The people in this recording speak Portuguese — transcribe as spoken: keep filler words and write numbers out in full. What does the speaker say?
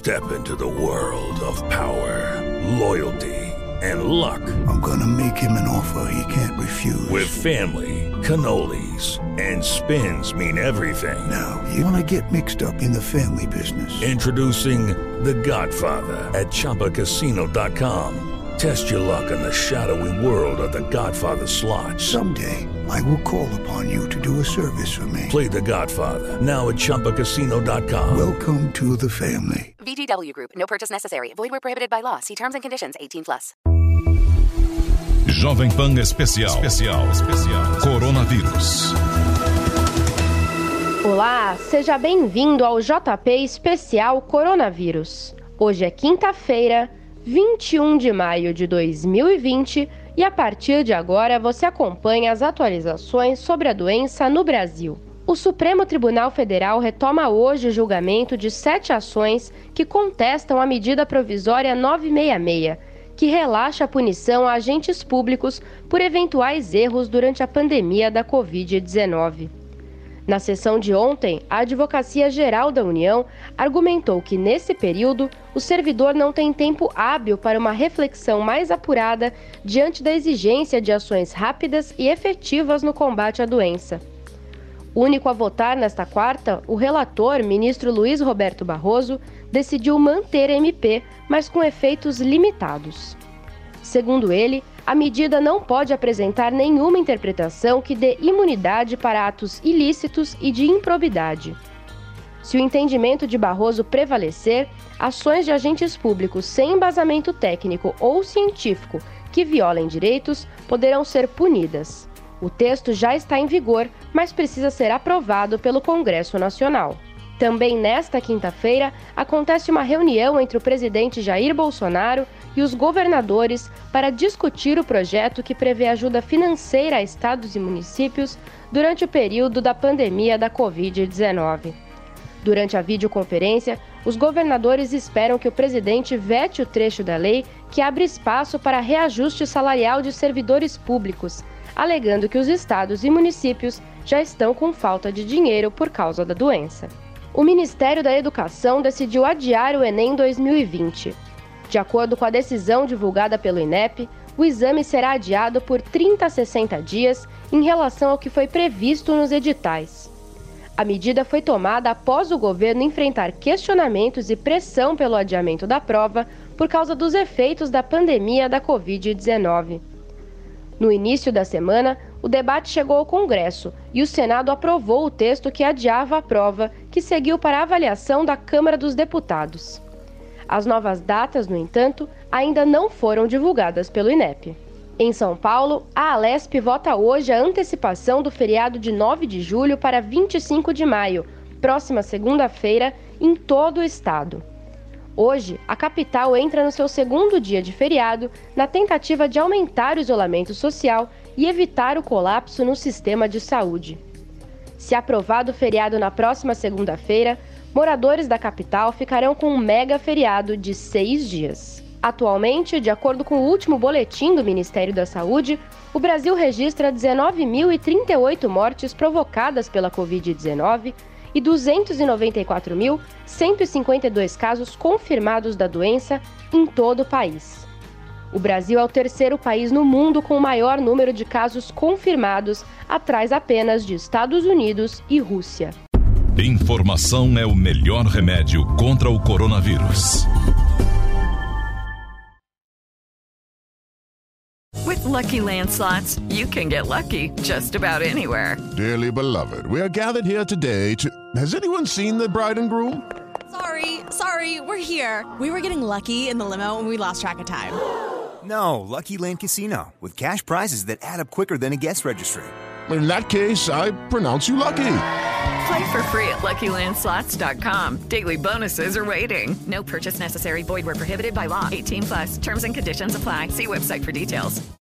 Step into the world of power, loyalty, and luck. I'm gonna make him an offer he can't refuse. With family, cannolis, and spins mean everything. Now, you wanna get mixed up in the family business. Introducing The Godfather at Chumba Casino dot com. Test your luck in the shadowy world of The Godfather slot. Someday, I will call upon you to do a service for me. Play The Godfather, now at Chumba Casino dot com. Welcome to the family. V G W Group. No purchase necessary. Void where prohibited by law. See terms and conditions. eighteen plus. Jovem Pan Especial. Especial. Especial. Coronavírus. Olá, seja bem-vindo ao J P Especial Coronavírus. Hoje é quinta-feira, vinte e um de maio de dois mil e vinte, e a partir de agora você acompanha as atualizações sobre a doença no Brasil. O Supremo Tribunal Federal retoma hoje o julgamento de sete ações que contestam a medida provisória novecentos e sessenta e seis, que relaxa a punição a agentes públicos por eventuais erros durante a pandemia da covid dezenove. Na sessão de ontem, a Advocacia Geral da União argumentou que, nesse período, o servidor não tem tempo hábil para uma reflexão mais apurada diante da exigência de ações rápidas e efetivas no combate à doença. Único a votar nesta quarta, o relator, ministro Luiz Roberto Barroso, decidiu manter a M P, mas com efeitos limitados. Segundo ele, a medida não pode apresentar nenhuma interpretação que dê imunidade para atos ilícitos e de improbidade. Se o entendimento de Barroso prevalecer, ações de agentes públicos sem embasamento técnico ou científico que violem direitos poderão ser punidas. O texto já está em vigor, mas precisa ser aprovado pelo Congresso Nacional. Também nesta quinta-feira, acontece uma reunião entre o presidente Jair Bolsonaro e os governadores para discutir o projeto que prevê ajuda financeira a estados e municípios durante o período da pandemia da covid dezenove. Durante a videoconferência, os governadores esperam que o presidente vete o trecho da lei que abre espaço para reajuste salarial de servidores públicos, alegando que os estados e municípios já estão com falta de dinheiro por causa da doença. O Ministério da Educação decidiu adiar o Enem dois mil e vinte. De acordo com a decisão divulgada pelo INEP, o exame será adiado por trinta a sessenta dias em relação ao que foi previsto nos editais. A medida foi tomada após o governo enfrentar questionamentos e pressão pelo adiamento da prova por causa dos efeitos da pandemia da covid dezenove. No início da semana, o debate chegou ao Congresso e o Senado aprovou o texto que adiava a prova, que seguiu para a avaliação da Câmara dos Deputados. As novas datas, no entanto, ainda não foram divulgadas pelo INEP. Em São Paulo, a Alesp vota hoje a antecipação do feriado de nove de julho para vinte e cinco de maio, próxima segunda-feira, em todo o estado. Hoje, a capital entra no seu segundo dia de feriado na tentativa de aumentar o isolamento social e evitar o colapso no sistema de saúde. Se aprovado o feriado na próxima segunda-feira, moradores da capital ficarão com um mega feriado de seis dias. Atualmente, de acordo com o último boletim do Ministério da Saúde, o Brasil registra dezenove mil e trinta e oito mortes provocadas pela covid dezenove e duzentos e noventa e quatro mil, cento e cinquenta e dois casos confirmados da doença em todo o país. O Brasil é o terceiro país no mundo com o maior número de casos confirmados, atrás apenas de Estados Unidos e Rússia. Informação é o melhor remédio contra o coronavírus. With Lucky Land Slots, you can get lucky just about anywhere. Dearly beloved, we are gathered here today to... Has anyone seen the bride and groom? Sorry, sorry, we're here. We were getting lucky in the limo and we lost track of time. No, Lucky Land Casino, with cash prizes that add up quicker than a guest registry. In that case, I pronounce you lucky. Play for free at Lucky Land Slots dot com. Daily bonuses are waiting. No purchase necessary. Void where prohibited by law. eighteen plus. Terms and conditions apply. See website for details.